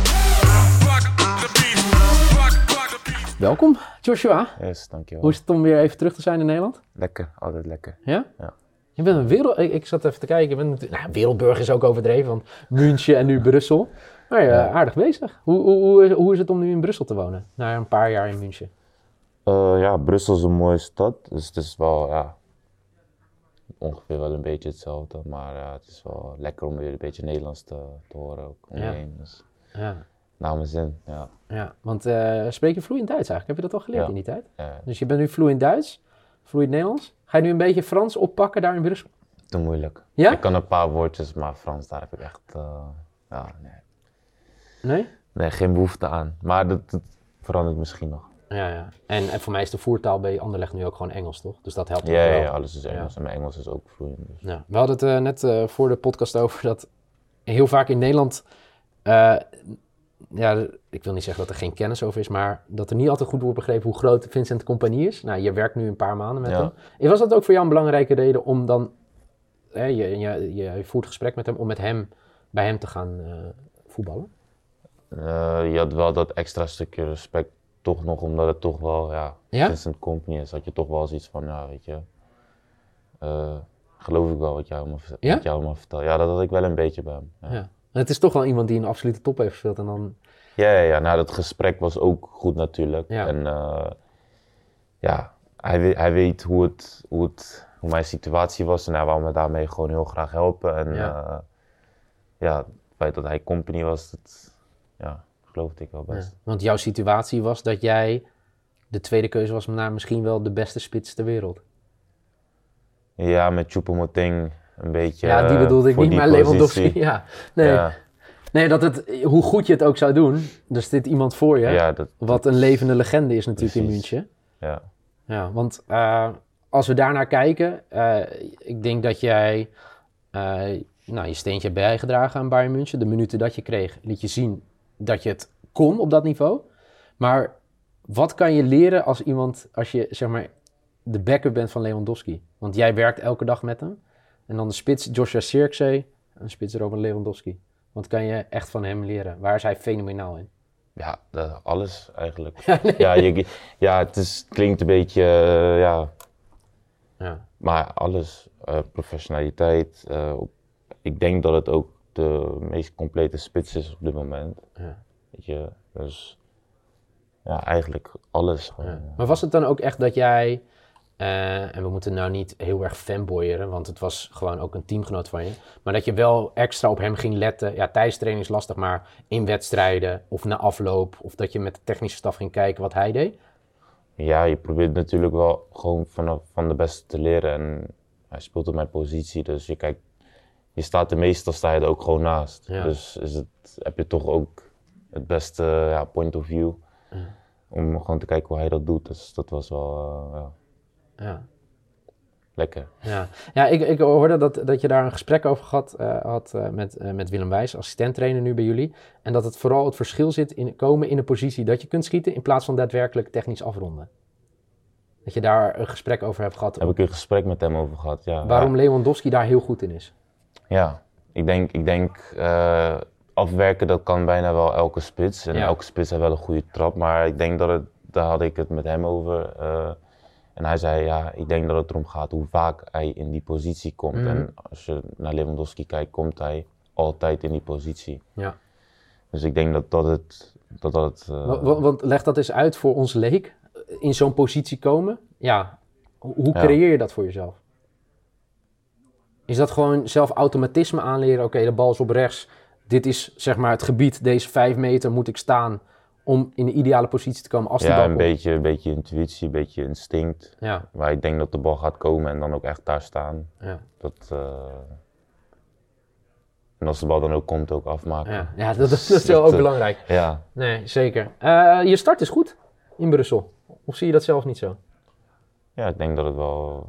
Welkom, Joshua. Yes, dankjewel. Hoe is het om weer even terug te zijn in Nederland? Lekker, altijd lekker. Ja? Ja. Je bent een wereld... Ik, ik zat even te kijken. Je bent natuurlijk... Nou, wereldburger is ook overdreven, want München en nu Brussel. Maar ja, aardig bezig. Hoe, hoe, hoe, is, hoe is het om nu in Brussel te wonen? Na een paar jaar in München. Uh, ja, Brussel is een mooie stad, dus het is wel, ja, ongeveer wel een beetje hetzelfde. Maar ja, het is wel lekker om weer een beetje Nederlands te, te horen ook om je Ja. heen. Dus Ja, naar mijn zin, ja. ja. Want uh, spreek je vloeiend Duits eigenlijk? Heb je dat al geleerd Ja. in die tijd? ja. Dus je bent nu vloeiend Duits, vloeiend Nederlands. Ga je nu een beetje Frans oppakken daar in Brussel? Te moeilijk. Ja? Ik kan een paar woordjes, maar Frans, daar heb ik echt, uh, ja, nee. Nee? Nee, geen behoefte aan. Maar dat, dat verandert misschien nog. Ja, ja. En, en voor mij is de voertaal bij Anderlecht nu ook gewoon Engels, toch? Dus dat helpt ook Ja, wel. ja, ja, alles is Engels Ja. en mijn Engels is ook vloeiend. Dus. Ja. We hadden het uh, net uh, voor de podcast over dat heel vaak in Nederland... Uh, ja, ik wil niet zeggen dat er geen kennis over is, maar dat er niet altijd goed wordt begrepen hoe groot Vincent Kompany is. Nou, je werkt nu een paar maanden met Ja. hem. Was dat ook voor jou een belangrijke reden om dan... Hè, je, je, je voert gesprek met hem om met hem bij hem te gaan uh, voetballen? Uh, je had wel dat extra stukje respect toch nog, omdat het toch wel, ja, Ja? Vincent Kompany is, had je toch wel zoiets van, ja, weet je, uh, geloof ik wel wat jij allemaal, Ja? wat jij allemaal vertelt. Ja, dat had ik wel een beetje bij hem. Ja, Ja. Het is toch wel iemand die een absolute top heeft gespeeld en dan... ja, ja, ja. Nou, dat gesprek was ook goed natuurlijk. Ja. En uh, ja, hij, we, hij weet hoe, het, hoe, het, hoe mijn situatie was en hij wou me daarmee gewoon heel graag helpen. En Ja. uh, ja, het feit dat hij Kompany was, dat, ja, geloofde ik wel best. Ja. Want jouw situatie was dat jij de tweede keuze was naar misschien wel de beste spits ter wereld. Ja, met Choupo-Moting een beetje. Ja, die bedoelde ik voor niet, die maar Lewandowski. positie. Ja, nee. Ja, nee, dat het, hoe goed je het ook zou doen, er zit iemand voor je, ja, dat, wat een levende legende is natuurlijk in Precies. München. ja. Ja, want uh, als we daarnaar kijken, uh, ik denk dat jij uh, nou, je steentje hebt bijgedragen aan Bayern München. De minuten dat je kreeg, liet je zien dat je het kon op dat niveau. Maar wat kan je leren als iemand, als je zeg maar de backup bent van Lewandowski? Want jij werkt elke dag met hem. En dan de spits Joshua Zirkzee, een spits Robert Lewandowski. Wat kan je echt van hem leren? Waar is hij fenomenaal in? Ja, de, alles eigenlijk. Ja, nee. ja, je, ja, het is, klinkt een beetje, uh, ja, Ja. maar alles. Uh, professionaliteit. Uh, op, ik denk dat het ook de meest complete spits is op dit moment. Ja. Weet je, dus ja, eigenlijk alles. Gewoon, Ja. ja. Maar was het dan ook echt dat jij, uh, en we moeten nou niet heel erg fanboyeren, want het was gewoon ook een teamgenoot van je, maar dat je wel extra op hem ging letten. Ja, tijdens training is lastig, maar in wedstrijden of na afloop, of dat je met de technische staf ging kijken wat hij deed? Ja, je probeert natuurlijk wel gewoon van, van de beste te leren en hij speelt op mijn positie, dus je kijkt, je staat er meestal sta je er ook gewoon naast. Ja. Dus is het, heb je toch ook het beste ja, point of view Ja. om gewoon te kijken hoe hij dat doet. Dus dat was wel uh, ja, Ja. lekker. Ja, ja ik, ik hoorde dat, dat je daar een gesprek over gehad, uh, had uh, met, uh, met Willem Wijs, assistent-trainer nu bij jullie. En dat het vooral het verschil zit in komen in een positie dat je kunt schieten in plaats van daadwerkelijk technisch afronden. Dat je daar een gesprek over hebt gehad. Daar heb ik een gesprek met hem over gehad, ja. Waarom ja. Lewandowski daar heel goed in is. Ja, ik denk, ik denk uh, afwerken dat kan bijna wel elke spits. En Ja. elke spits heeft wel een goede trap, maar ik denk dat het, daar had ik het met hem over. Uh, en hij zei, ja, ik denk dat het erom gaat hoe vaak hij in die positie komt. Mm. En als je naar Lewandowski kijkt, komt hij altijd in die positie. Ja. Dus ik denk dat dat het... Dat dat, uh, want, want leg dat eens uit voor ons leek. In zo'n positie komen. Ja, hoe Ja. creëer je dat voor jezelf? Is dat gewoon zelf automatisme aanleren? Oké, okay, de bal is op rechts. Dit is zeg maar het gebied. Deze vijf meter moet ik staan om in de ideale positie te komen als die ja, bal een komt. beetje, een beetje intuïtie, een beetje instinct. Ja, Waar ik denk dat de bal gaat komen en dan ook echt daar staan. ja, Dat, uh, en als de bal dan ook komt, ook afmaken. ja. ja dat, dat is wel ook uh, belangrijk. Ja, Nee, zeker. Uh, je start is goed in Brussel. Of zie je dat zelf niet zo? ja, ik denk dat het wel...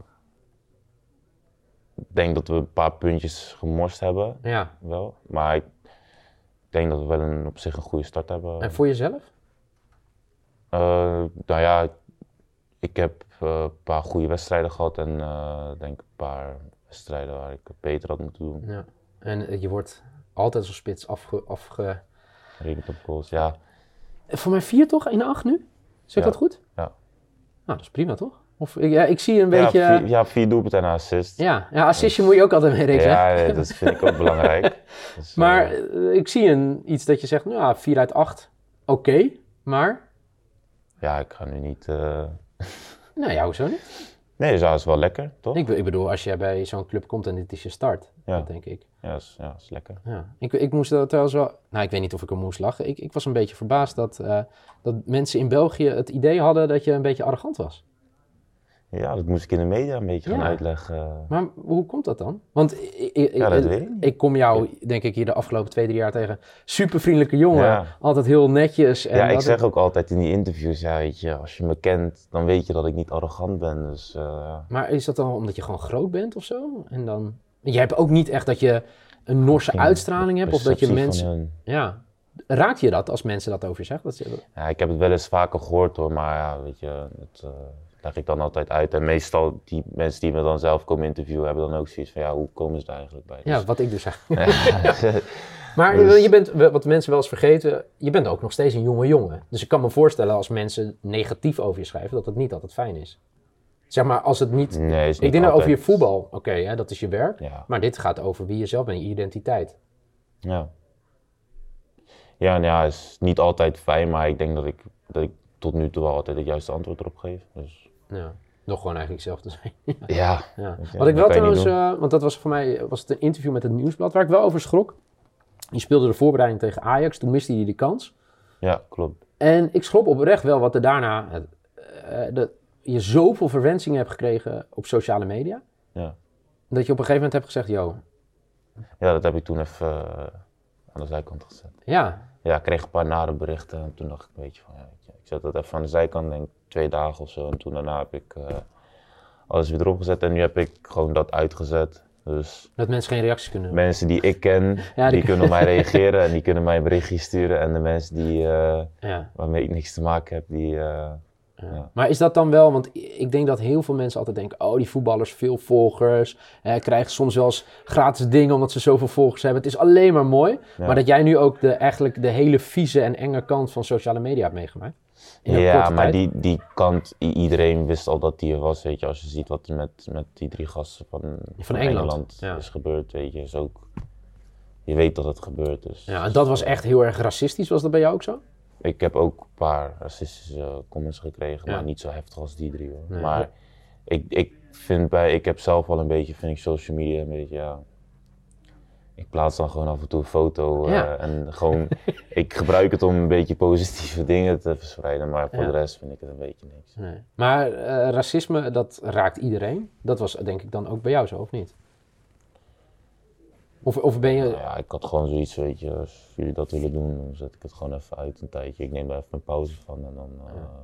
Ik denk dat we een paar puntjes gemorst hebben, Ja, wel. Maar ik denk dat we wel een, op zich een goede start hebben. En voor jezelf? Uh, nou ja, ik heb uh, een paar goede wedstrijden gehad en uh, denk een paar wedstrijden waar ik het beter had moeten doen. Ja. En je wordt altijd als spits afge... afge... Rekent op goals, ja. Voor mij vier toch? in acht nu? Zeg ik ja. dat goed? Ja. Nou, dat is prima toch? Of, ja, ik zie een ja, beetje... Vier, ja, vier doelpunten en een assist. Ja, ja assistje dus, moet je ook altijd mee rekenen. Ja, nee, dat vind ik ook belangrijk. Dus, maar uh, ik zie een, iets dat je zegt, nou ja, vier uit acht, oké, okay, maar... Ja, ik ga nu niet... Uh... Nou ja, hoezo niet? Nee, dat is wel lekker, toch? Ik, ik bedoel, als je bij zo'n club komt en dit is je start, ja. dat denk ik. Ja, dat is, ja, dat is lekker. Ja. Ik, ik moest dat trouwens wel... Nou, ik weet niet of ik er moest lachen. Ik, ik was een beetje verbaasd dat, uh, dat mensen in België het idee hadden dat je een beetje arrogant was. Ja, dat moest ik in de media een beetje ja. gaan uitleggen. Maar hoe komt dat dan? Want ik, ik, ja, dat ik, weet ik. ik kom jou, denk ik, hier de afgelopen twee, drie jaar tegen. Super vriendelijke jongen, ja. altijd heel netjes. En ja, ik zeg het... ook altijd in die interviews, ja, weet je, als je me kent, dan weet je dat ik niet arrogant ben. Dus, uh... Maar is dat dan omdat je gewoon groot bent of zo? En dan... Je hebt ook niet echt dat je een Norse Geen uitstraling hebt of dat je mensen... Ja. Raakt je dat als mensen dat over je zeggen? Dat je... Ja, ik heb het wel eens vaker gehoord hoor, maar ja, weet je, het uh, leg ik dan altijd uit. En meestal die mensen die me dan zelf komen interviewen hebben dan ook zoiets van, ja, hoe komen ze er eigenlijk bij? Dus... Ja, wat ik dus zeg. Maar dus... je bent, wat mensen wel eens vergeten, je bent ook nog steeds een jonge jongen. Dus ik kan me voorstellen als mensen negatief over je schrijven, dat het niet altijd fijn is. Zeg maar, als het niet... Nee, is niet ik denk altijd... over je voetbal, oké, okay, dat is je werk. Ja. Maar dit gaat over wie je zelf bent, je identiteit. Ja. Ja, nou ja, het is niet altijd fijn, maar ik denk dat ik, dat ik tot nu toe wel altijd het juiste antwoord erop geef. Dus... Ja, nog gewoon eigenlijk zelf te zijn. ja. ja. ja. Wat ik wel trouwens, uh, want dat was voor mij was het een interview met het Nieuwsblad, waar ik wel over schrok. Je speelde de voorbereiding tegen Ajax, toen miste je die kans. Ja, klopt. En ik schrok oprecht wel wat er daarna, uh, dat je zoveel verwensingen hebt gekregen op sociale media. Ja. Dat je op een gegeven moment hebt gezegd, yo. Ja, dat heb ik toen even uh, aan de zijkant gezet. Ja. Ja, ik kreeg een paar nare berichten en toen dacht ik een beetje van, ja, ik zet dat even aan de zijkant, denk twee dagen of zo. En toen daarna heb ik uh, alles weer erop gezet en nu heb ik gewoon dat uitgezet. Dus dat mensen geen reacties kunnen doen. Mensen die ik ken, ja, die, die kunnen op mij reageren en die kunnen mij een berichtje sturen. En de mensen die, uh, ja. waarmee ik niks te maken heb, die... Uh, Ja. Ja. Maar is dat dan wel, want ik denk dat heel veel mensen altijd denken, oh die voetballers, veel volgers, eh, krijgen soms wel eens gratis dingen omdat ze zoveel volgers hebben. Het is alleen maar mooi, ja. Maar dat jij nu ook de, eigenlijk de hele vieze en enge kant van sociale media hebt meegemaakt. Ja, maar die, die kant, iedereen wist al dat die er was, weet je, als je ziet wat er met, met die drie gasten van, van, van Engeland, Engeland ja. is gebeurd, weet je, is ook, je weet dat het gebeurt. Dus, ja, en dat was echt heel erg racistisch, was dat bij jou ook zo? Ik heb ook een paar racistische comments gekregen, ja. maar niet zo heftig als die drie hoor. Nee, maar ja. ik, ik vind bij, ik heb zelf wel een beetje, vind ik social media een beetje, ja. Ik plaats dan gewoon af en toe een foto ja. uh, en gewoon, ik gebruik het om een beetje positieve dingen te verspreiden, maar voor ja. de rest vind ik het een beetje niks. Nee. Maar uh, racisme, dat raakt iedereen. Dat was denk ik dan ook bij jou zo, of niet? Of, of ben je... Nou ja, ik had gewoon zoiets, weet je, als jullie dat willen doen, dan zet ik het gewoon even uit een tijdje. Ik neem daar even een pauze van en dan... Uh, ja.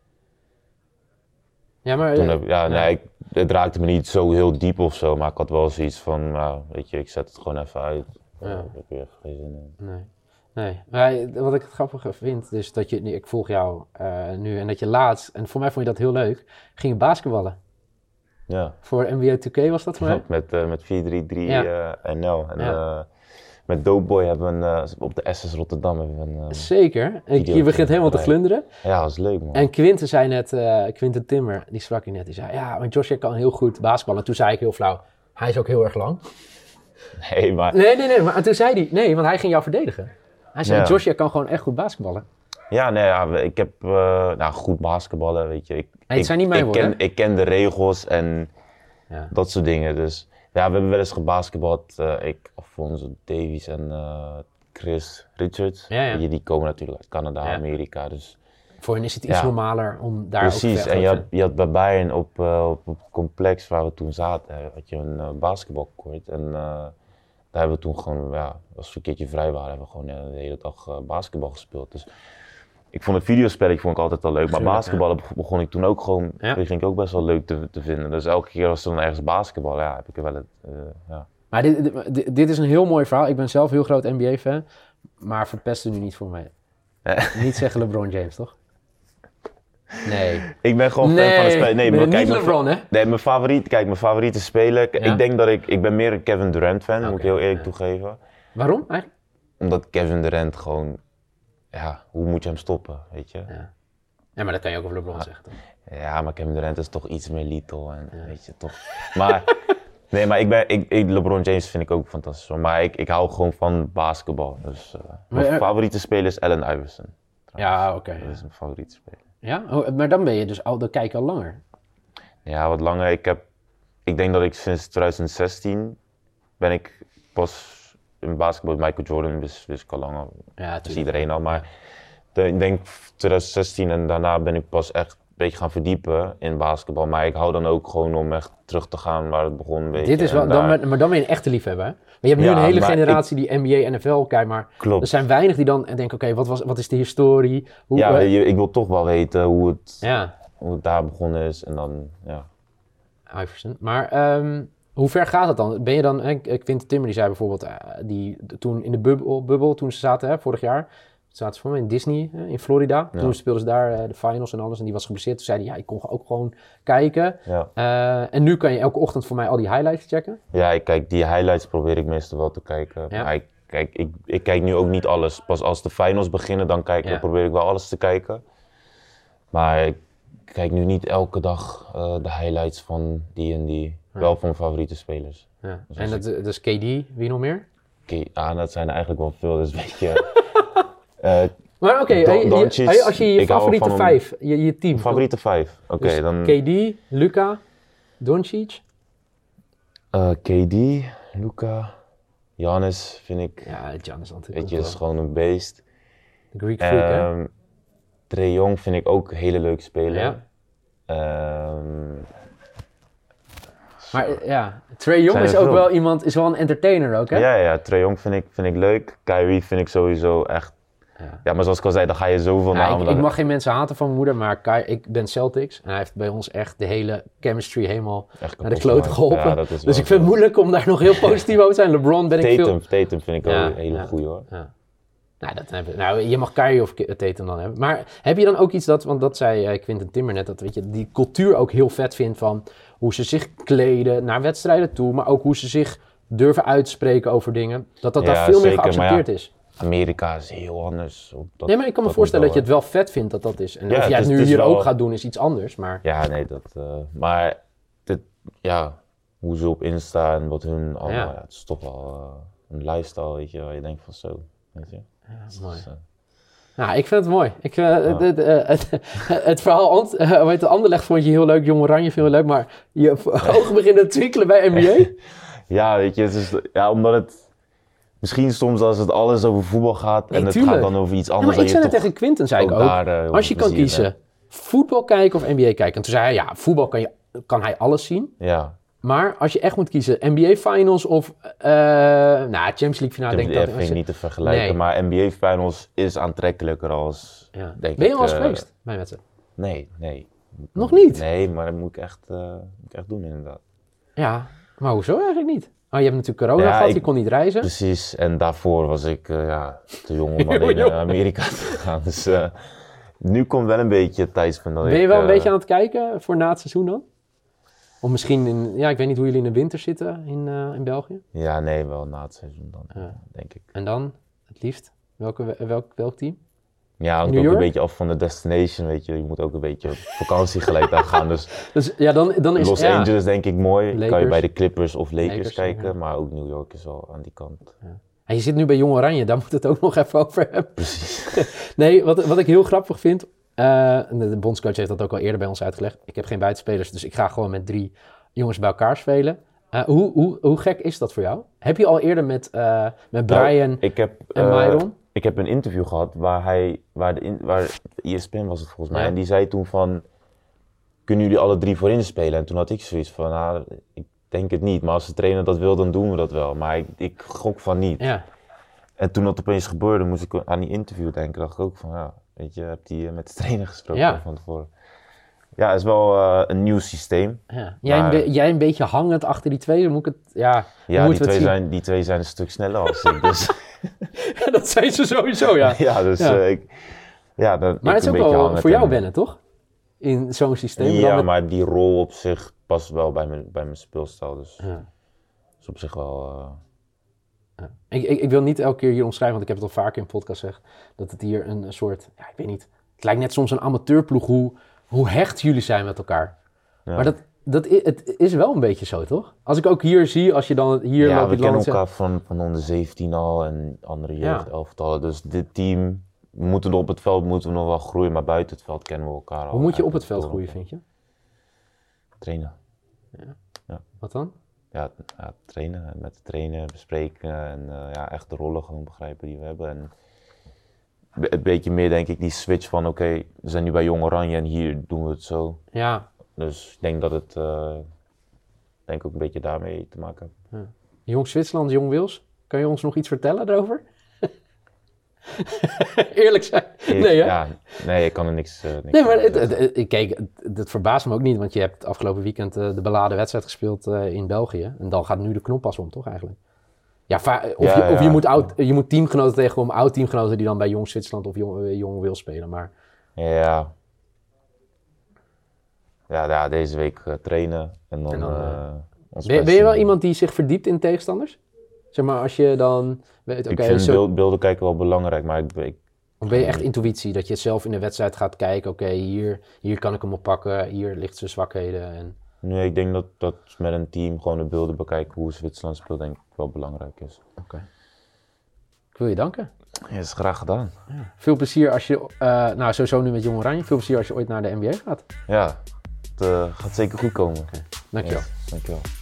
Ja, maar... Toen heb, ja, nee, ik, het raakte me niet zo heel diep of zo, maar ik had wel zoiets van, nou, weet je, ik zet het gewoon even uit. Ja. Daar heb ik weer even geen zin in. Nee. Nee, maar wat ik het grappige vind, is dat je, ik volg jou uh, nu en dat je laatst, en voor mij vond je dat heel leuk, ging je basketballen. Ja. Voor N B A twee K was dat voor mij? met uh, met vier drie drie ja. uh, N L. En ja. uh, met Dopeboy hebben we een, uh, op de S S Rotterdam hebben we een uh, Zeker. Ik, je begint helemaal te glunderen. Ja, dat was leuk man. En Quinten zei net, uh, Quinten Timmer, die sprak je net, die zei, ja, maar Joshua kan heel goed basketballen. En toen zei ik heel flauw, hij is ook heel erg lang. Nee, maar... Nee, nee, nee, maar toen zei hij, nee, want hij ging jou verdedigen. Hij zei, ja. Joshua kan gewoon echt goed basketballen. Ja, nee, ja, ik heb uh, nou, goed basketballen, weet je. Ik, nee, het ik, zijn niet mijn ik ken, woorden. ik ken de regels en ja. dat soort dingen, dus... Ja, we hebben wel eens gebasketbald, uh, ik, Alfonso Davies en uh, Chris Richards. Ja, ja. Die, die komen natuurlijk uit Canada, ja. Amerika, dus... Voor hen is het iets ja. normaler om daar Precies, ook te en je had, je had bij Bayern op, uh, op het complex waar we toen zaten, had je een uh, basketbalcourt. En uh, daar hebben we toen gewoon, ja, als we een keertje vrij waren, hebben we gewoon uh, de hele dag uh, basketbal gespeeld. Dus ik vond het videospelletje vond ik altijd al leuk, maar basketballen ja. begon ik toen ook gewoon, ja. die ging ik ook best wel leuk te, te vinden. Dus elke keer als er dan ergens basketbal, ja, heb ik er wel het, uh, ja. Maar dit, dit, dit is een heel mooi verhaal. Ik ben zelf heel groot N B A-fan. Maar verpest nu niet voor mij. Niet zeggen LeBron James, toch? Nee. Ik ben gewoon nee. fan van de speler. Nee, nee, maar kijk, niet LeBron, hè? Nee, mijn favoriet, kijk, mijn favoriete speler. Ja? Ik denk dat ik, ik ben meer een Kevin Durant fan, okay. moet ik heel eerlijk ja. toegeven. Waarom eigenlijk? Omdat Kevin Durant gewoon, ja, hoe moet je hem stoppen, weet je? Ja, ja maar dat kan je ook over LeBron ja. zeggen, toch? Ja, maar Kevin Durant is toch iets meer lethal en ja. weet je, toch. Maar, nee, maar ik ben, ik, ik, LeBron James vind ik ook fantastisch, maar ik, ik hou gewoon van basketbal. Dus uh, mijn maar, favoriete speler is Allen Iverson. Trouwens. Ja, oké. Okay, dat ja. is mijn favoriete speler. Ja, oh, maar dan ben je dus al, dan kijk je al langer. Ja, wat langer. Ik heb, ik denk dat ik sinds twintig zestien ben ik pas in basketbal. Michael Jordan wist, wist ik al langer. Ja, dat is iedereen al. Maar de, ik denk twintig zestien en daarna ben ik pas echt een beetje gaan verdiepen in basketbal. Maar ik hou dan ook gewoon om echt terug te gaan waar het begon. Weet Dit is wel, dan, daar... maar dan ben je een echte liefhebber, hè? Maar je hebt nu ja, een hele generatie ik... die N B A, N F L kijkt, maar klopt. Er zijn weinig die dan denken, oké, okay, wat, wat is de historie? Hoe, ja, uh... je, ik wil toch wel weten hoe het, ja. hoe het daar begonnen is en dan, ja. Iverson. Maar um, hoe ver gaat het dan? Ben je dan, hè, Quinten Timber die zei bijvoorbeeld, uh, die toen in de bubbel, bubbel toen ze zaten, hè, vorig jaar, zaten ze voor mij in Disney, hè, in Florida. Ja. Toen speelden ze daar uh, de finals en alles en die was geblesseerd. Toen zei hij, ja, ik kon ook gewoon kijken. Ja. Uh, en nu kan je elke ochtend voor mij al die highlights checken. Ja, ik kijk, die highlights probeer ik meestal wel te kijken. Ja. Maar ik, kijk, ik, ik kijk nu ook niet alles. Pas als de finals beginnen, dan, kijk, ja. dan probeer ik wel alles te kijken. Maar ik kijk nu niet elke dag uh, de highlights van die en die. Ja. Wel van mijn favoriete spelers. Ja. Dus en dat, ik... dus K D, wie nog meer? K- ah, dat zijn er eigenlijk wel veel, dus weet je... Uh, maar oké, okay, als je je favoriete vijf, je, je team. Favoriete vijf, oké okay, dus dan... K D, Luka, Doncic? Uh, K D, Luka, Giannis vind ik... Ja, Giannis natuurlijk. Weet je, is gewoon een beest. De Greek freak, um, hè? Trae Young vind ik ook een hele leuke speler. Ja. Um, maar ja, Trae Young is ook veel? wel iemand, is wel een entertainer ook, hè? Ja, ja, Trae Young vind ik, vind ik leuk. Kyrie vind ik sowieso echt... Ja. ja, maar zoals ik al zei, dan ga je zoveel ja, namen... Ik, ik mag geen mensen haten van mijn moeder, maar Kai, ik ben Celtics. En hij heeft bij ons echt de hele chemistry helemaal naar de klote geholpen. Ja, dus ik vind het moeilijk om daar nog heel positief over te zijn. LeBron ben ik Tatum, veel... Tatum vind ik ja, ook een hele ja, goeie, hoor. Ja. Nou, dat heb, nou, je mag Kyrie of Tatum dan hebben. Maar heb je dan ook iets dat, want dat zei uh, Quinten Timber net, dat weet je, die cultuur ook heel vet vindt van hoe ze zich kleden naar wedstrijden toe, maar ook hoe ze zich durven uitspreken over dingen. Dat dat ja, daar veel zeker, meer geaccepteerd ja, is. Amerika is heel anders. Op dat, nee, maar ik kan me voorstellen dat je het wel vet vindt dat dat is. En ja, of jij het, het nu hier wel... ook gaat doen is iets anders, maar... Ja, nee, dat... Uh, maar, dit, ja, hoe ze op Insta en wat hun allemaal... Ja. Ja, het is toch wel uh, een lifestyle, weet je, waar je denkt van zo, weet je. Ja, mooi. Dus, uh, nou, ik vind het mooi. Ik, uh, ja. het, uh, het, het verhaal, uh, hoe heet het, Anderlecht vond je heel leuk, Jong Oranje vind je heel leuk, maar je ogen beginnen te twinkelen bij N B A? Ja, weet je, het is, ja, omdat het... Misschien soms als het alles over voetbal gaat en nee, het gaat dan over iets anders. Ja, maar ik zei het tegen Quinten, zei ik ook. Daar, uh, als je kan kiezen, hè? Voetbal kijken of N B A kijken. En toen zei hij, ja, voetbal kan, je, kan hij alles zien. Ja. Maar als je echt moet kiezen, N B A Finals of uh, nou, Champions League finale, denk ik dat... Dat vind ik niet te vergelijken, nee. Maar N B A Finals is aantrekkelijker als, ja. denk Ben je wel eens uh, geweest bij wedstrijd? Nee, nee. Nog niet? Nee, maar dat moet ik echt, uh, moet ik echt doen inderdaad. Ja, maar hoezo eigenlijk niet? Oh, je hebt natuurlijk corona ja, gehad, ik, je kon niet reizen. Precies, en daarvoor was ik uh, ja, te jong om alleen naar Amerika te gaan. Dus uh, nu komt wel een beetje het tijdspunt dat ik... Ben je wel een uh, beetje aan het kijken voor na het seizoen dan? Of misschien, in, ja, ik weet niet hoe jullie in de winter zitten in, uh, in België? Ja, nee, wel na het seizoen dan, ja. denk ik. En dan, het liefst, welke, welk, welk team? Ja, hangt ook een beetje af van de destination, weet je. Je moet ook een beetje op vakantie gelijk daar gaan. Dus, dus ja, dan, dan is Los ja. Angeles denk ik mooi. Lakers. Kan je bij de Clippers of Lakers, Lakers kijken. Ja. Maar ook New York is wel aan die kant. Ja. En je zit nu bij Jong Oranje, daar moet het ook nog even over hebben. Precies. Nee, wat, wat ik heel grappig vind... Uh, de bondscoach heeft dat ook al eerder bij ons uitgelegd. Ik heb geen buitenspelers, dus ik ga gewoon met drie jongens bij elkaar spelen. Uh, hoe, hoe, hoe gek is dat voor jou? Heb je al eerder met, uh, met Brian nou, ik heb, en Myron... Uh, Ik heb een interview gehad waar hij, waar de, in, waar E S P N was het volgens mij, ja. En die zei toen van, kunnen jullie alle drie voorin spelen? En toen had ik zoiets van, nou, ik denk het niet, maar als de trainer dat wil, dan doen we dat wel. Maar ik, ik gok van niet. Ja. En toen dat opeens gebeurde, moest ik aan die interview denken, dacht ik ook van, ja, weet je, heb die met de trainer gesproken ja. van tevoren. Ja, het is wel uh, een nieuw systeem. Ja. Jij, maar, een be- jij een beetje hangend achter die twee, dan moet ik het, ja, ja die twee, zijn, die twee zijn een stuk sneller als ik, dus... Dat zijn ze sowieso, ja. ja, dus ja. Uh, ik... Ja, dan, maar het is ook wel voor jou wennen, toch? In zo'n systeem. Ja, met... maar die rol op zich past wel bij mijn, bij mijn speelstijl. Dus ja. dat is op zich wel... Uh... Ja. Ik, ik, ik wil niet elke keer hier omschrijven, want ik heb het al vaker in podcast gezegd, dat het hier een soort, ja, ik weet niet, het lijkt net soms een amateurploeg hoe, hoe hecht jullie zijn met elkaar. Ja. Maar dat, dat is, het is wel een beetje zo, toch? Als ik ook hier zie, als je dan hier ja, loopt... Ja, we kennen elkaar van, van onder zeventien al en andere jeugdelftallen. Ja. Dus dit team, we moeten op het veld moeten we nog wel groeien, maar buiten het veld kennen we elkaar al. Hoe moet je op het veld groeien, vind je? Trainen. Ja. Ja. Wat dan? Ja, ja, trainen, met de trainen, bespreken en uh, ja, echt de rollen gewoon begrijpen die we hebben. En een beetje meer denk ik die switch van oké, okay, we zijn nu bij Jong Oranje en hier doen we het zo. Ja. Dus ik denk dat het uh, denk ook een beetje daarmee te maken heeft. Ja. Jong Zwitserland, Jong Wils, kan je ons nog iets vertellen daarover? Eerlijk zijn. Nee, hè? Ja, nee, ik kan er niks... Uh, niks nee, maar het, het, het, kijk, het, het verbaast me ook niet, want je hebt afgelopen weekend uh, de beladen wedstrijd gespeeld uh, in België. En dan gaat nu de knop pas om, toch eigenlijk? Ja, va- of, ja, je, of ja. je, moet oud, je moet teamgenoten tegenkomen, oud-teamgenoten die dan bij Jong Zwitserland of Jong, uh, Jong Wils spelen, maar... Ja. Ja, ja deze week uh, trainen en dan... En dan uh, uh, ben, ben je wel iemand die zich verdiept in tegenstanders? Zeg maar, als je dan... Weet, ik okay, vind zo... beeld, beelden kijken wel belangrijk, maar ik... ik of ben je echt intuïtie, dat je zelf in de wedstrijd gaat kijken, oké, okay, hier, hier kan ik hem op pakken, hier ligt zijn zwakheden en... Nee, ik denk dat, dat met een team gewoon de beelden bekijken hoe Zwitserland speelt, denk ik wel belangrijk is. Oké. Okay. Ik wil je danken. Ja, dat is graag gedaan. Ja. Veel plezier als je, uh, nou sowieso nu met Jong Oranje, veel plezier als je ooit naar de N B A gaat. Ja, het uh, gaat zeker goed komen. Okay. Dankjewel. Yes, dankjewel.